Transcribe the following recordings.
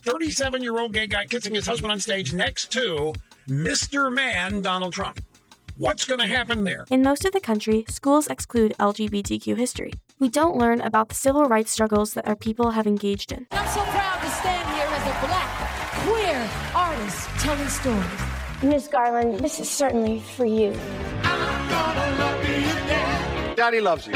37-year-old gay guy kissing his husband on stage next to Mr. Man Donald Trump. What's going to happen there? In most of the country, schools exclude LGBTQ history. We don't learn about the civil rights struggles that our people have engaged in. I'm so proud to stand here as a black, queer artist telling stories. Miss Garland, this is certainly for you. I'm gonna love you, Dad. Daddy loves you.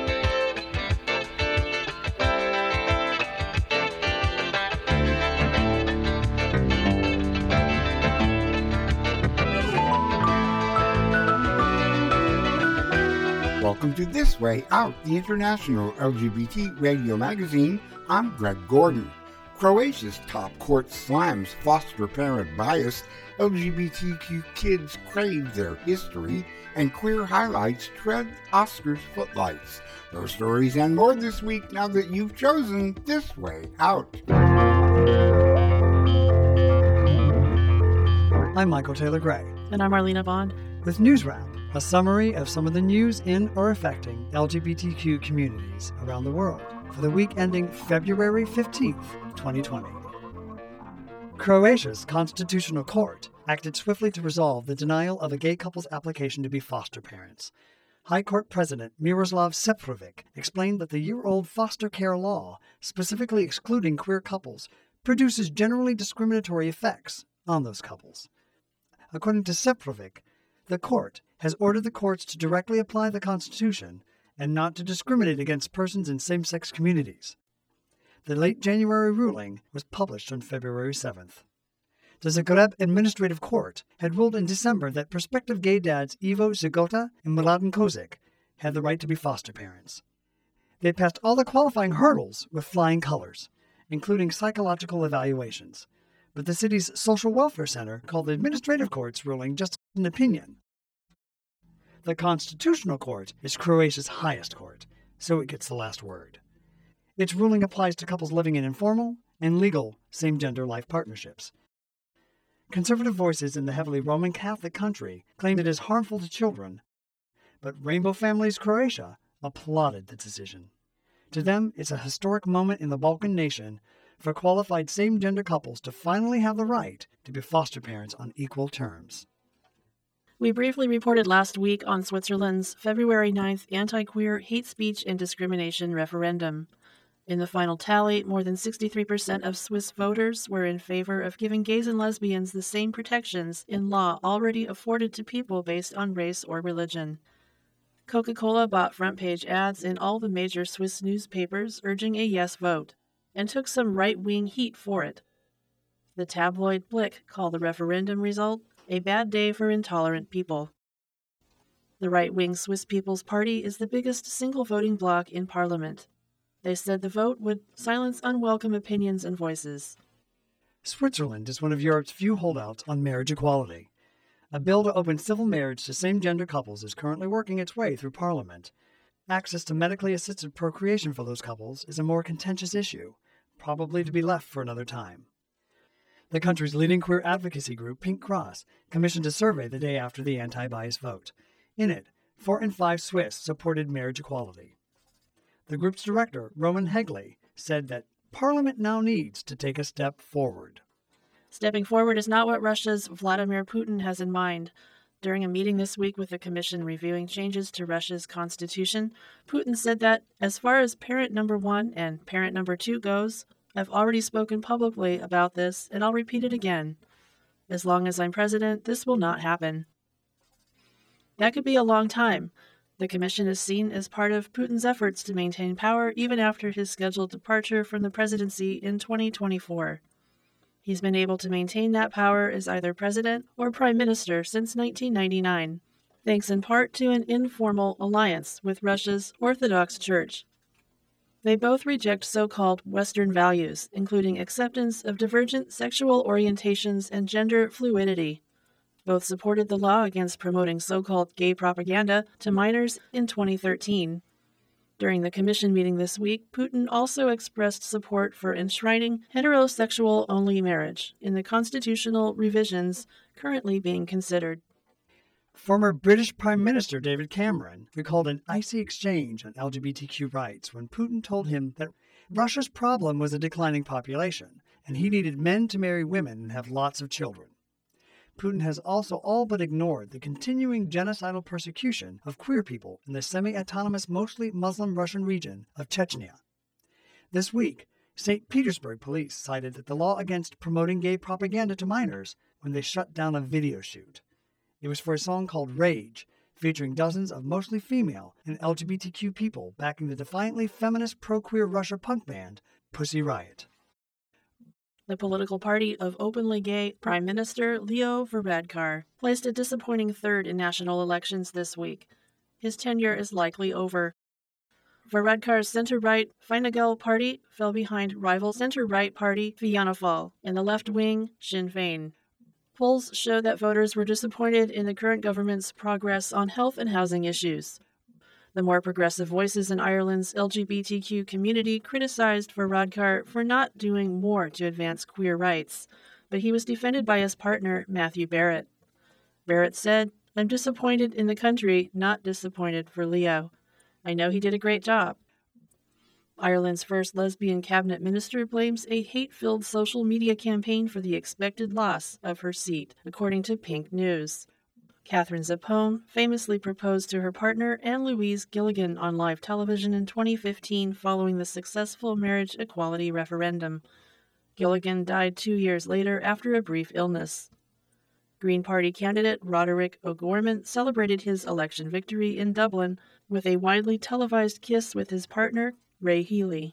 Welcome to This Way Out, the international LGBT radio magazine. I'm Greg Gordon. Croatia's top court slams foster parent bias, LGBTQ kids crave their history, and queer highlights tread Oscars footlights. Those stories and more this week now that you've chosen This Way Out. I'm Michael Taylor Gray. And I'm Marlena Bond. With News Wrap, a summary of some of the news in or affecting LGBTQ communities around the world for the week ending February 15th, 2020. Croatia's Constitutional Court acted swiftly to resolve the denial of a gay couple's application to be foster parents. High Court President Miroslav Seprovic explained that the year-old foster care law, specifically excluding queer couples, produces generally discriminatory effects on those couples. According to Seprovic, the court has ordered the courts to directly apply the Constitution and not to discriminate against persons in same-sex communities. The late January ruling was published on February 7th. The Zagreb Administrative Court had ruled in December that prospective gay dads Ivo Zagota and Mladen Kozik had the right to be foster parents. They passed all the qualifying hurdles with flying colors, including psychological evaluations, but the city's Social Welfare Center called the Administrative Court's ruling just an opinion. The Constitutional Court is Croatia's highest court, so it gets the last word. Its ruling applies to couples living in informal and legal same-gender life partnerships. Conservative voices in the heavily Roman Catholic country claim it is harmful to children, but Rainbow Families Croatia applauded the decision. To them, it's a historic moment in the Balkan nation for qualified same-gender couples to finally have the right to be foster parents on equal terms. We briefly reported last week on Switzerland's February 9th anti-queer hate speech and discrimination referendum. In the final tally, more than 63% of Swiss voters were in favor of giving gays and lesbians the same protections in law already afforded to people based on race or religion. Coca-Cola bought front-page ads in all the major Swiss newspapers urging a yes vote, and took some right-wing heat for it. The tabloid Blick called the referendum result a bad day for intolerant people. The right-wing Swiss People's Party is the biggest single voting bloc in parliament. They said the vote would silence unwelcome opinions and voices. Switzerland is one of Europe's few holdouts on marriage equality. A bill to open civil marriage to same-gender couples is currently working its way through Parliament. Access to medically assisted procreation for those couples is a more contentious issue, probably to be left for another time. The country's leading queer advocacy group, Pink Cross, commissioned a survey the day after the anti-bias vote. In it, 4 in 5 Swiss supported marriage equality. The group's director, Roman Hegley, said that Parliament now needs to take a step forward. Stepping forward is not what Russia's Vladimir Putin has in mind. During a meeting this week with the commission reviewing changes to Russia's constitution, Putin said that, as far as parent number 1 and parent number 2 goes, I've already spoken publicly about this, and I'll repeat it again. As long as I'm president, this will not happen. That could be a long time. The commission is seen as part of Putin's efforts to maintain power even after his scheduled departure from the presidency in 2024. He's been able to maintain that power as either president or prime minister since 1999, thanks in part to an informal alliance with Russia's Orthodox Church. They both reject so-called Western values, including acceptance of divergent sexual orientations and gender fluidity. Both supported the law against promoting so-called gay propaganda to minors in 2013. During the commission meeting this week, Putin also expressed support for enshrining heterosexual-only marriage in the constitutional revisions currently being considered. Former British Prime Minister David Cameron recalled an icy exchange on LGBTQ rights when Putin told him that Russia's problem was a declining population and he needed men to marry women and have lots of children. Putin has also all but ignored the continuing genocidal persecution of queer people in the semi-autonomous, mostly Muslim Russian region of Chechnya. This week, St. Petersburg police cited that the law against promoting gay propaganda to minors when they shut down a video shoot. It was for a song called Rage, featuring dozens of mostly female and LGBTQ people backing the defiantly feminist pro-queer Russia punk band Pussy Riot. The political party of openly gay Prime Minister Leo Varadkar placed a disappointing third in national elections this week. His tenure is likely over. Varadkar's center-right Fine Party fell behind rival center-right party Fianna Fáil and the left-wing Sinn Féin. Polls show that voters were disappointed in the current government's progress on health and housing issues. The more progressive voices in Ireland's LGBTQ community criticized Varadkar for not doing more to advance queer rights, but he was defended by his partner, Matthew Barrett. Barrett said, "I'm disappointed in the country, not disappointed for Leo. I know he did a great job." Ireland's first lesbian cabinet minister blames a hate-filled social media campaign for the expected loss of her seat, according to Pink News. Catherine Zappone famously proposed to her partner Anne-Louise Gilligan on live television in 2015 following the successful marriage equality referendum. Gilligan died 2 years later after a brief illness. Green Party candidate Roderick O'Gorman celebrated his election victory in Dublin with a widely televised kiss with his partner, Ray Healy.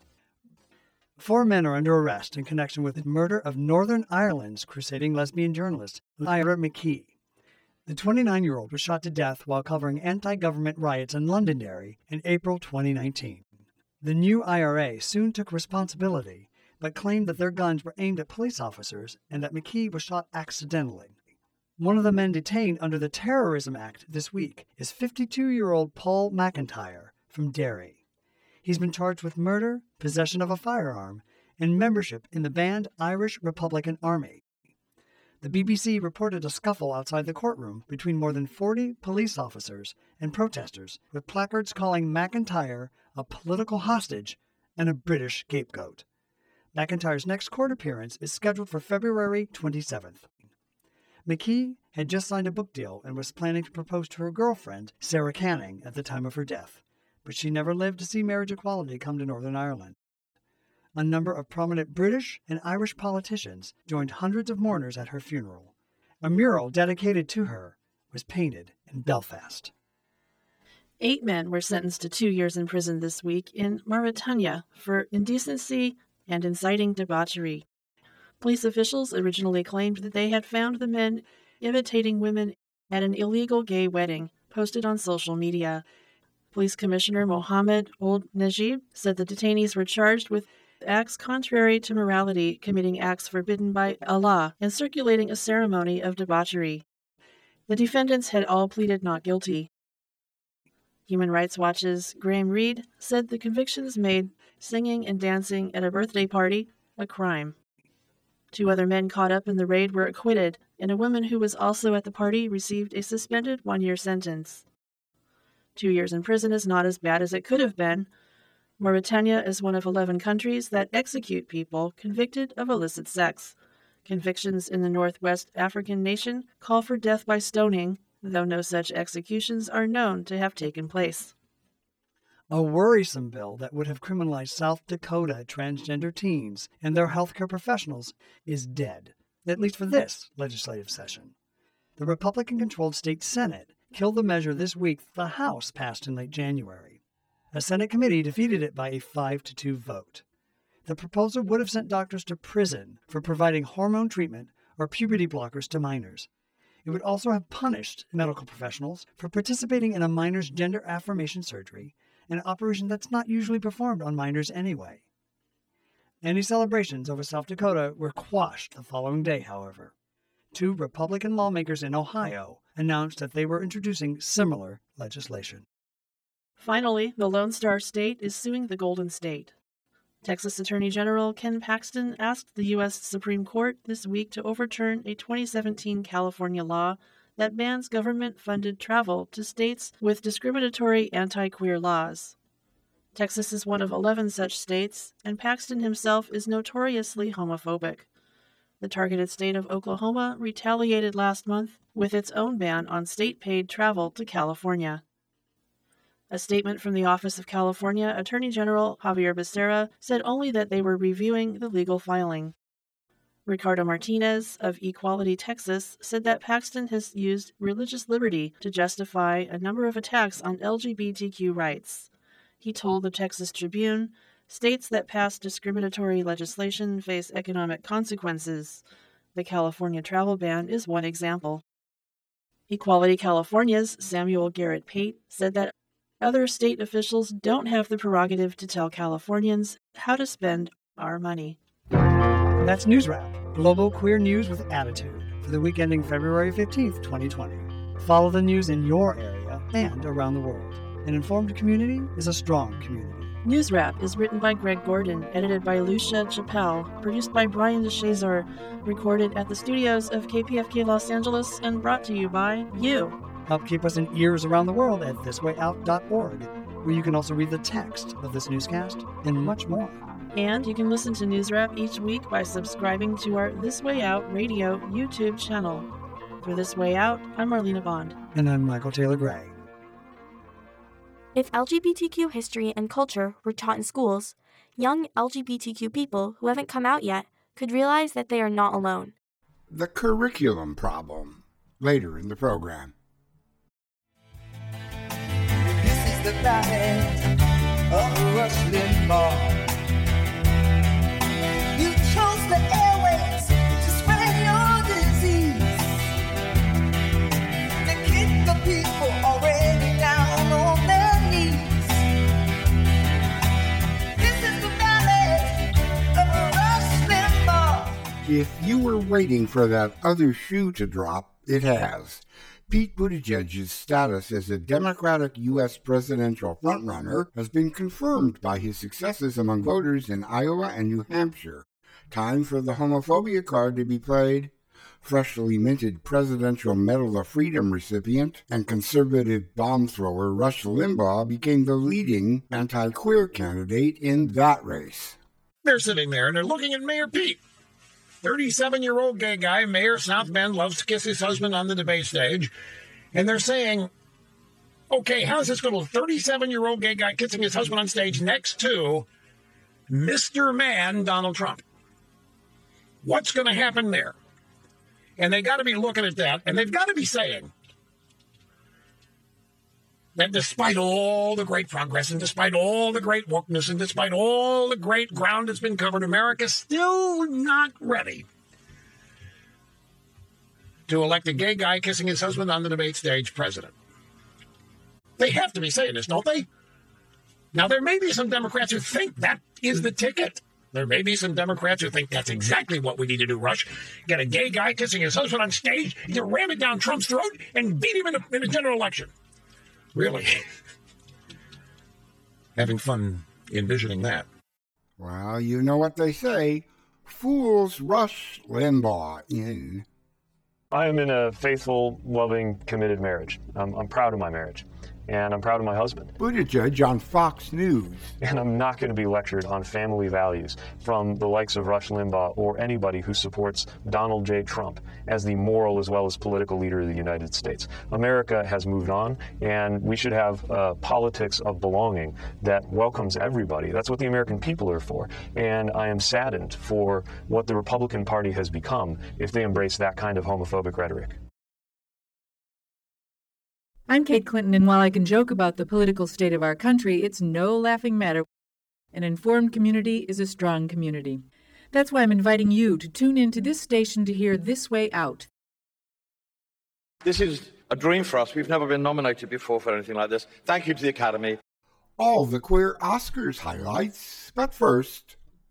4 men are under arrest in connection with the murder of Northern Ireland's crusading lesbian journalist, Lyra McKee. The 29-year-old was shot to death while covering anti-government riots in Londonderry in April 2019. The new IRA soon took responsibility, but claimed that their guns were aimed at police officers and that McKee was shot accidentally. One of the men detained under the Terrorism Act this week is 52-year-old Paul McIntyre from Derry. He's been charged with murder, possession of a firearm, and membership in the banned Irish Republican Army. The BBC reported a scuffle outside the courtroom between more than 40 police officers and protesters, with placards calling McIntyre a political hostage and a British scapegoat. McIntyre's next court appearance is scheduled for February 27th. McKee had just signed a book deal and was planning to propose to her girlfriend, Sarah Canning, at the time of her death, but she never lived to see marriage equality come to Northern Ireland. A number of prominent British and Irish politicians joined hundreds of mourners at her funeral. A mural dedicated to her was painted in Belfast. 8 men were sentenced to 2 years in prison this week in Mauritania for indecency and inciting debauchery. Police officials originally claimed that they had found the men imitating women at an illegal gay wedding posted on social media. Police Commissioner Mohamed Ould Najib said the detainees were charged with acts contrary to morality, committing acts forbidden by Allah, and circulating a ceremony of debauchery. The defendants had all pleaded not guilty. Human Rights Watch's Graham Reed said the convictions made singing and dancing at a birthday party a crime. 2 other men caught up in the raid were acquitted, and a woman who was also at the party received a suspended 1-year sentence. 2 years in prison is not as bad as it could have been. Mauritania is one of 11 countries that execute people convicted of illicit sex. Convictions in the Northwest African nation call for death by stoning, though no such executions are known to have taken place. A worrisome bill that would have criminalized South Dakota transgender teens and their healthcare professionals is dead, at least for this legislative session. The Republican-controlled state Senate killed the measure this week the House passed in late January. A Senate committee defeated it by a 5-2 vote. The proposal would have sent doctors to prison for providing hormone treatment or puberty blockers to minors. It would also have punished medical professionals for participating in a minor's gender affirmation surgery, an operation that's not usually performed on minors anyway. Any celebrations over South Dakota were quashed the following day, however. 2 Republican lawmakers in Ohio announced that they were introducing similar legislation. Finally, the Lone Star State is suing the Golden State. Texas Attorney General Ken Paxton asked the U.S. Supreme Court this week to overturn a 2017 California law that bans government-funded travel to states with discriminatory anti-queer laws. Texas is one of 11 such states, and Paxton himself is notoriously homophobic. The targeted state of Oklahoma retaliated last month with its own ban on state-paid travel to California. A statement from the Office of California Attorney General Javier Becerra said only that they were reviewing the legal filing. Ricardo Martinez of Equality Texas said that Paxton has used religious liberty to justify a number of attacks on LGBTQ rights. He told the Texas Tribune, states that pass discriminatory legislation face economic consequences. The California travel ban is one example. Equality California's Samuel Garrett Pate said that other state officials don't have the prerogative to tell Californians how to spend our money. That's News Wrap, global queer news with attitude, for the week ending February 15th, 2020. Follow the news in your area and around the world. An informed community is a strong community. News Wrap is written by Greg Gordon, edited by Lucia Chappelle, produced by Brian DeShazor, recorded at the studios of KPFK Los Angeles, and brought to you by you. Help keep us in ears around the world at thiswayout.org, where you can also read the text of this newscast and much more. And you can listen to News Wrap each week by subscribing to our This Way Out Radio YouTube channel. For This Way Out, I'm Marlena Bond. And I'm Michael Taylor Gray. If LGBTQ history and culture were taught in schools, young LGBTQ people who haven't come out yet could realize that they are not alone. The curriculum problem, later in the program. This is the ballad of Rush Limbaugh. You chose the airways to spread your disease, to keep the people already down on their knees. This is the ballad of Rush Limbaugh. If you were waiting for that other shoe to drop, it has. Pete Buttigieg's status as a Democratic U.S. presidential frontrunner has been confirmed by his successes among voters in Iowa and New Hampshire. Time for the homophobia card to be played. Freshly minted Presidential Medal of Freedom recipient and conservative bomb thrower Rush Limbaugh became the leading anti-queer candidate in that race. They're sitting there and they're looking at Mayor Pete. 37-year-old gay guy, Mayor South Bend, loves to kiss his husband on the debate stage. And they're saying, okay, how's this going to 37-year-old gay guy kissing his husband on stage next to Mr. Man, Donald Trump? What's going to happen there? And they got to be looking at that, and they've got to be saying that despite all the great progress and despite all the great wokeness and despite all the great ground that's been covered, America's still not ready to elect a gay guy kissing his husband on the debate stage president. They have to be saying this, don't they? Now, there may be some Democrats who think that is the ticket. There may be some Democrats who think that's exactly what we need to do, Rush. Get a gay guy kissing his husband on stage, you ram it down Trump's throat, and beat him in a general election. Really? Having fun envisioning that. Well, you know what they say. Fools rush Limbaugh in. I am in a faithful, loving, committed marriage. I'm proud of my marriage. And I'm proud of my husband. Buttigieg on Fox News. And I'm not going to be lectured on family values from the likes of Rush Limbaugh or anybody who supports Donald J. Trump as the moral as well as political leader of the United States. America has moved on, and we should have politics of belonging that welcomes everybody. That's what the American people are for. And I am saddened for what the Republican Party has become if they embrace that kind of homophobic rhetoric. I'm Kate Clinton, and while I can joke about the political state of our country, it's no laughing matter. An informed community is a strong community. That's why I'm inviting you to tune in to this station to hear This Way Out. This is a dream for us. We've never been nominated before for anything like this. Thank you to the Academy. All the queer Oscars highlights, but first...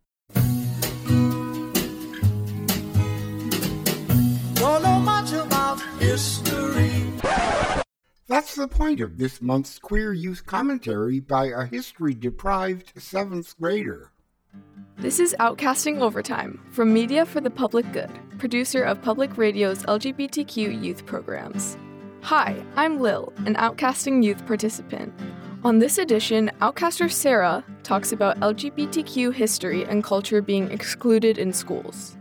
Don't know much about history. That's the point of this month's Queer Youth Commentary by a history-deprived 7th grader. This is Outcasting Overtime from Media for the Public Good, producer of Public Radio's LGBTQ youth programs. Hi, I'm Lil, an Outcasting youth participant. On this edition, Outcaster Sarah talks about LGBTQ history and culture being excluded in schools.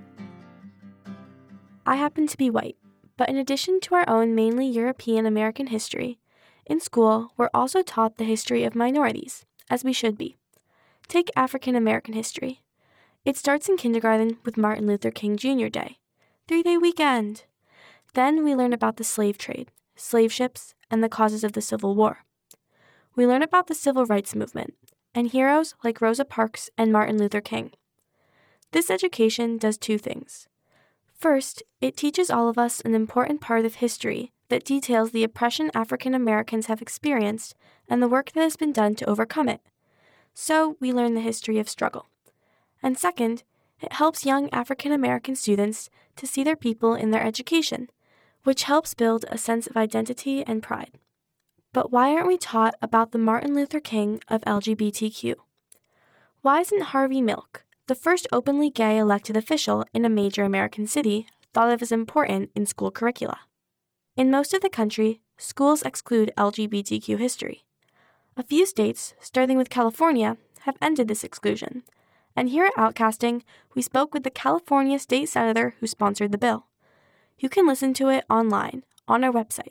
I happen to be white, but in addition to our own mainly European American history, in school we're also taught the history of minorities, as we should be. Take African American history. It starts in kindergarten with Martin Luther King Jr. Day, 3-day weekend. Then we learn about the slave trade, slave ships, and the causes of the Civil War. We learn about the Civil Rights Movement and heroes like Rosa Parks and Martin Luther King. This education does two things. First, it teaches all of us an important part of history that details the oppression African Americans have experienced and the work that has been done to overcome it. So we learn the history of struggle. And second, it helps young African American students to see their people in their education, which helps build a sense of identity and pride. But why aren't we taught about the Martin Luther King of LGBTQ? Why isn't Harvey Milk, the first openly gay elected official in a major American city, thought of as important in school curricula? In most of the country, schools exclude LGBTQ history. A few states, starting with California, have ended this exclusion. And here at Outcasting, we spoke with the California state senator who sponsored the bill. You can listen to it online on our website,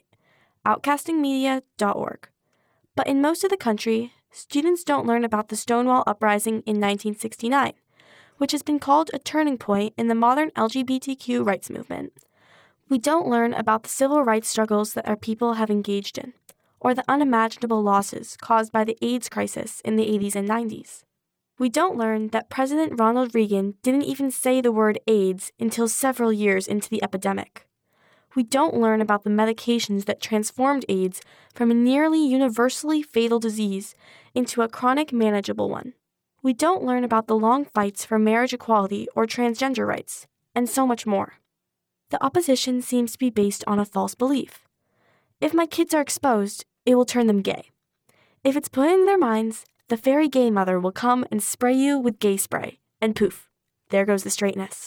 outcastingmedia.org. But in most of the country, students don't learn about the Stonewall Uprising in 1969, which has been called a turning point in the modern LGBTQ rights movement. We don't learn about the civil rights struggles that our people have engaged in, or the unimaginable losses caused by the AIDS crisis in the 80s and 90s. We don't learn that President Ronald Reagan didn't even say the word AIDS until several years into the epidemic. We don't learn about the medications that transformed AIDS from a nearly universally fatal disease into a chronic manageable one. We don't learn about the long fights for marriage equality or transgender rights, and so much more. The opposition seems to be based on a false belief. If my kids are exposed, it will turn them gay. If it's put in their minds, the fairy gay mother will come and spray you with gay spray, and poof, there goes the straightness.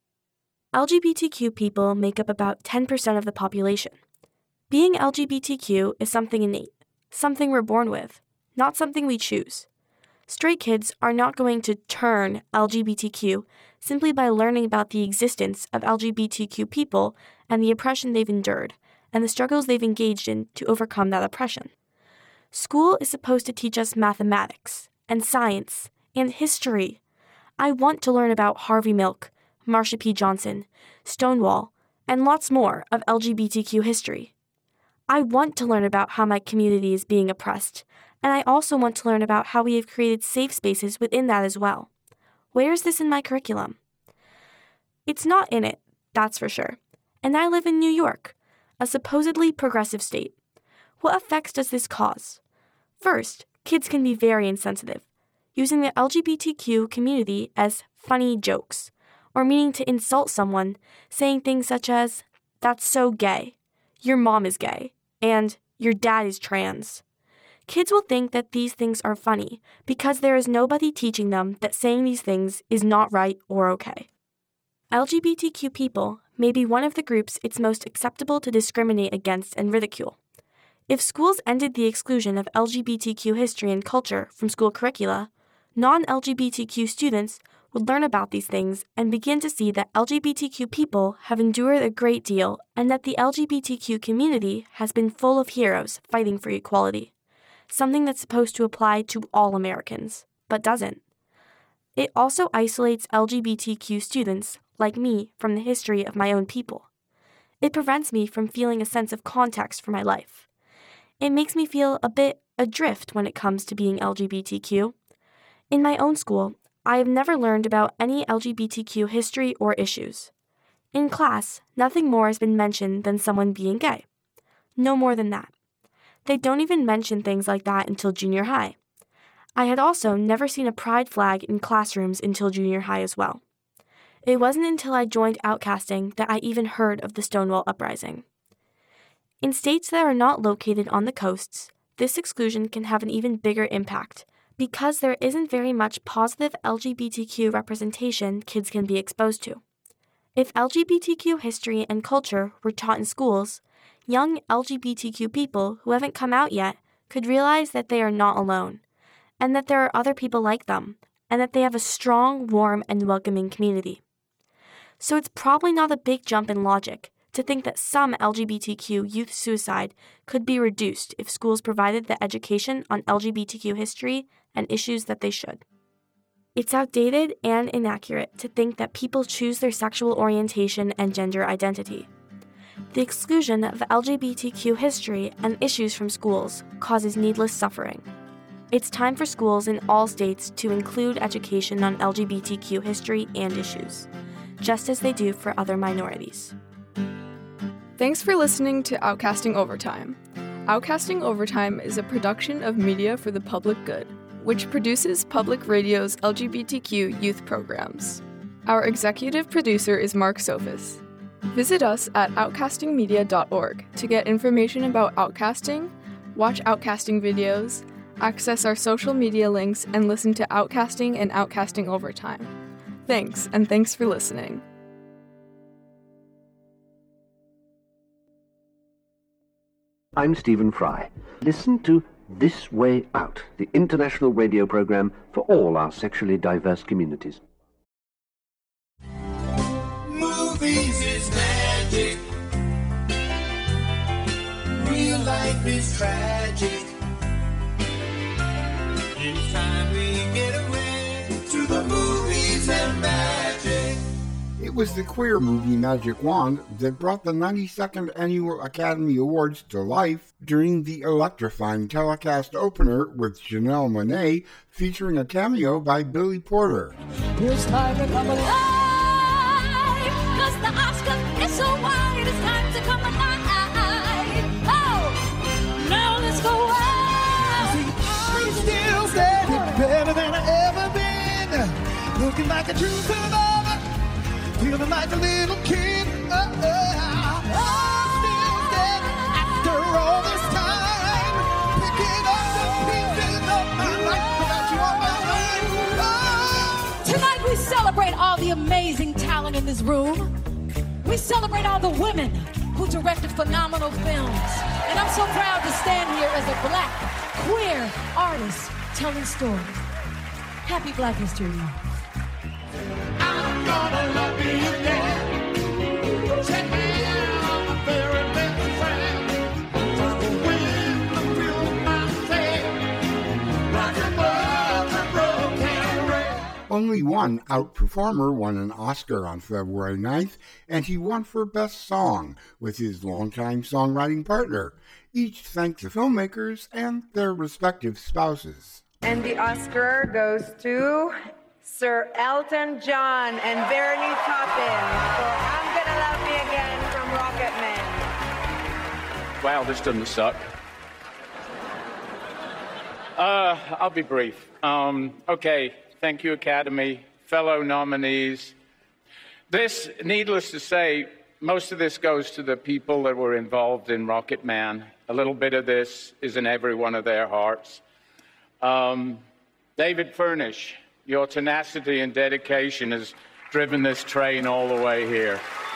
LGBTQ people make up about 10% of the population. Being LGBTQ is something innate, something we're born with, not something we choose. Straight kids are not going to turn LGBTQ simply by learning about the existence of LGBTQ people and the oppression they've endured, and the struggles they've engaged in to overcome that oppression. School is supposed to teach us mathematics, and science, and history. I want to learn about Harvey Milk, Marsha P. Johnson, Stonewall, and lots more of LGBTQ history. I want to learn about how my community is being oppressed, and I also want to learn about how we have created safe spaces within that as well. Where is this in my curriculum? It's not in it, that's for sure. And I live in New York, a supposedly progressive state. What effects does this cause? First, kids can be very insensitive, using the LGBTQ community as funny jokes, or meaning to insult someone, saying things such as, "That's so gay," "Your mom is gay," and "Your dad is trans." Kids will think that these things are funny because there is nobody teaching them that saying these things is not right or okay. LGBTQ people may be one of the groups it's most acceptable to discriminate against and ridicule. If schools ended the exclusion of LGBTQ history and culture from school curricula, non-LGBTQ students would learn about these things and begin to see that LGBTQ people have endured a great deal and that the LGBTQ community has been full of heroes fighting for equality, something that's supposed to apply to all Americans, but doesn't. It also isolates LGBTQ students, like me, from the history of my own people. It prevents me from feeling a sense of context for my life. It makes me feel a bit adrift when it comes to being LGBTQ. In my own school, I have never learned about any LGBTQ history or issues. In class, nothing more has been mentioned than someone being gay. No more than that. They don't even mention things like that until junior high. I had also never seen a pride flag in classrooms until junior high as well. It wasn't until I joined Outcasting that I even heard of the Stonewall Uprising. In states that are not located on the coasts, this exclusion can have an even bigger impact because there isn't very much positive LGBTQ representation kids can be exposed to. If LGBTQ history and culture were taught in schools, young LGBTQ people who haven't come out yet could realize that they are not alone, and that there are other people like them, and that they have a strong, warm, and welcoming community. So it's probably not a big jump in logic to think that some LGBTQ youth suicide could be reduced if schools provided the education on LGBTQ history and issues that they should. It's outdated and inaccurate to think that people choose their sexual orientation and gender identity. The exclusion of LGBTQ history and issues from schools causes needless suffering. It's time for schools in all states to include education on LGBTQ history and issues, just as they do for other minorities. Thanks for listening to Outcasting Overtime. Outcasting Overtime is a production of Media for the Public Good, which produces public radio's LGBTQ youth programs. Our executive producer is Mark Sophis. Visit us at outcastingmedia.org to get information about outcasting, watch outcasting videos, access our social media links, and listen to Outcasting and Outcasting Overtime. Thanks, and thanks for listening. I'm Stephen Fry. Listen to This Way Out, the international radio program for all our sexually diverse communities. Movies is magic. Real life is tragic. It's time we get away to the movies and magic. It was the queer movie Magic Wand that brought the 92nd Annual Academy Awards to life during the electrifying telecast opener with Janelle Monáe featuring a cameo by Billy Porter. It's time to come alive, 'cause the Oscar is so wide, it's time to come alive. Oh, now let's go wild. I'm still standing better than I ever been, looking like a true survivor. Feeling like a little kid, I'm still standing after all this time, picking up the pieces of my life without you on my mind. Tonight we celebrate all the amazing talent in this room. We celebrate all the women who directed phenomenal films. And I'm so proud to stand here as a black, queer artist telling stories. Happy Black History Month. I'm gonna love you again. Check me out, my very best friend. Just the wind to feel my faith, like above the broken rail. Only one out-performer won an Oscar on February 9th, and he won for Best Song with his longtime songwriting partner. Each thanked the filmmakers and their respective spouses. And the Oscar goes to Sir Elton John and Bernie Taupin for I'm Gonna Love Me Again from Rocketman. Wow, this doesn't suck. I'll be brief. Okay, thank you, Academy, fellow nominees. This, needless to say, most of this goes to the people that were involved in Rocketman. A little bit of this is in every one of their hearts. David Furnish, your tenacity and dedication has driven this train all the way here.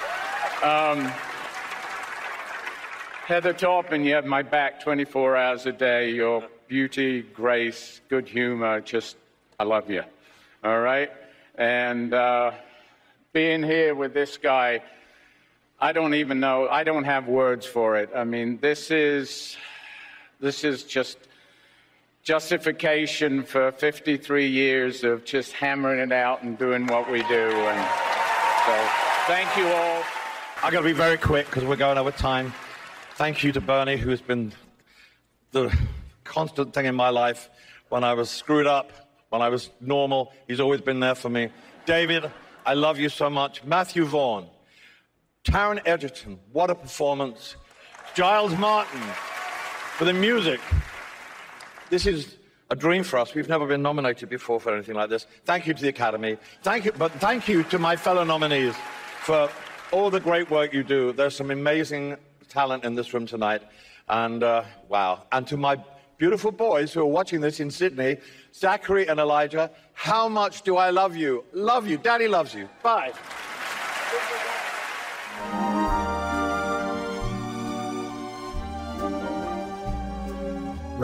Heather Taupin, you have my back 24 hours a day. Your beauty, grace, good humor, just, I love you. All right? And being here with this guy, I don't even know, I don't have words for it. I mean, this is just justification for 53 years of just hammering it out and doing what we do. And so, thank you all. I've got to be very quick because we're going over time. Thank you to Bernie, who's been the constant thing in my life. When I was screwed up, when I was normal, he's always been there for me. David, I love you so much. Matthew Vaughn, Taron Egerton, what a performance. Giles Martin for the music. This is a dream for us. We've never been nominated before for anything like this. Thank you to the Academy. Thank you to my fellow nominees for all the great work you do. There's some amazing talent in this room tonight. And wow. And to my beautiful boys who are watching this in Sydney, Zachary and Elijah, how much do I love you? Love you. Daddy loves you. Bye.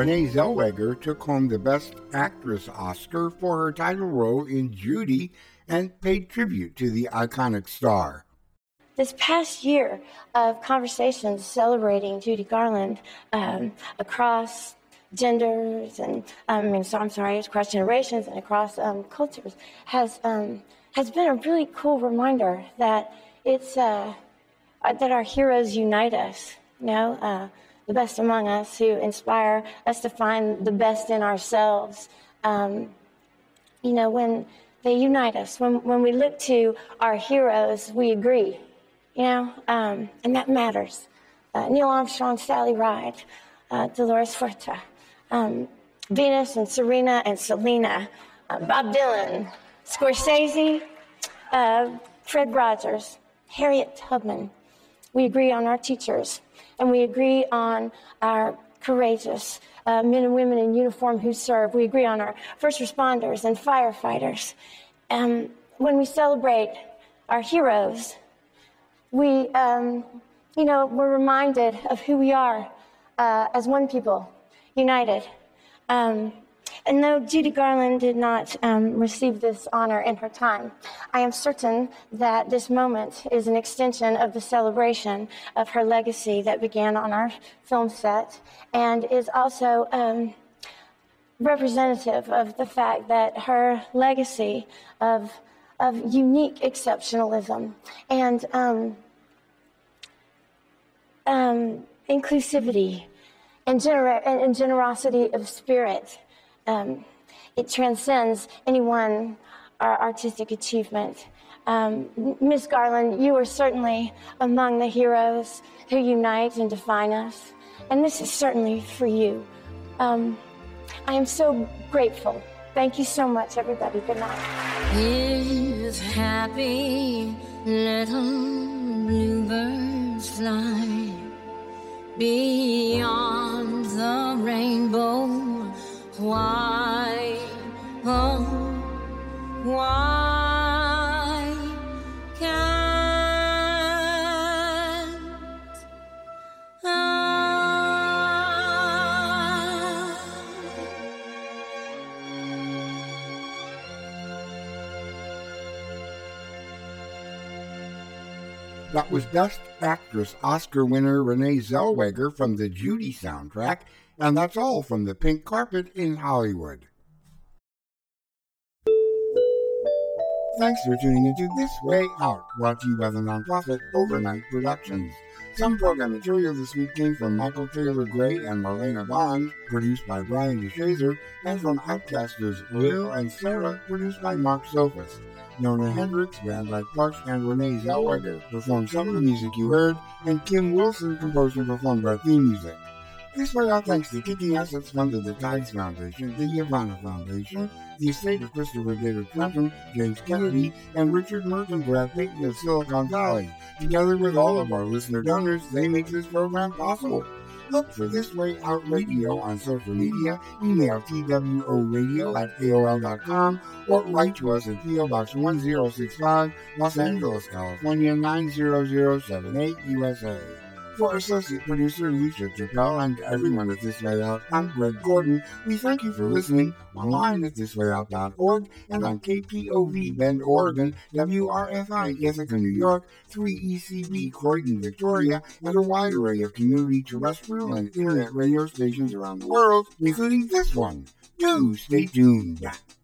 Renee Zellweger took home the Best Actress Oscar for her title role in Judy and paid tribute to the iconic star. This past year of conversations celebrating Judy Garland across genders and across generations and across cultures has been a really cool reminder that it's that our heroes unite us. The best among us, who inspire us to find the best in ourselves. When they unite us, when we look to our heroes, we agree. And that matters. Neil Armstrong, Sally Ride, Dolores Huerta, Venus and Serena and Selena, Bob Dylan, Scorsese, Fred Rogers, Harriet Tubman. We agree on our teachers, and we agree on our courageous men and women in uniform who serve. We agree on our first responders and firefighters. When we celebrate our heroes, we're reminded of who we are as one people, united. And though Judy Garland did not receive this honor in her time, I am certain that this moment is an extension of the celebration of her legacy that began on our film set, and is also representative of the fact that her legacy of unique exceptionalism and inclusivity and generosity of spirit, it transcends any artistic achievement. Ms. Garland, you are certainly among the heroes who unite and define us, and this is certainly for you. I am so grateful. Thank you so much, everybody. Good night. If happy little bluebirds fly beyond the rainbow, why, oh, why can't I? That was Best Actress Oscar winner Renee Zellweger from the Judy soundtrack, and that's all from the pink carpet in Hollywood. Thanks for tuning into This Way Out, brought to you by the nonprofit Overnight Productions. Some program material this week came from Michael Taylor Gray and Marlena Bond, produced by Brian DeShazer, and from Outcasters Lil and Sarah, produced by Mark Sophus. Nona Hendricks, Van Dyke Parks, and Renee Zellweger performed some of the music you heard, and Kim Wilson composed and performed our theme music. This way out thanks to Kicking Assets Fund of the Tides Foundation, the Ivana Foundation, the estate of Christopher David Clinton, James Kennedy, and Richard Merton Brad Payton of Silicon Valley. Together with all of our listener donors, they make this program possible. Look for This Way Out Radio on social media, email tworadio@aol.com, or write to us at P.O. Box 1065, Los Angeles, California, 90078, USA. For associate producer Lucia Chappelle and everyone at This Way Out, I'm Greg Gordon. We thank you for listening online at thiswayout.org and on KPOV Bend, Oregon, WRFI Ithaca, New York, 3ECB Croydon, Victoria, and a wide array of community terrestrial and internet radio stations around the world, including this one. Do stay tuned.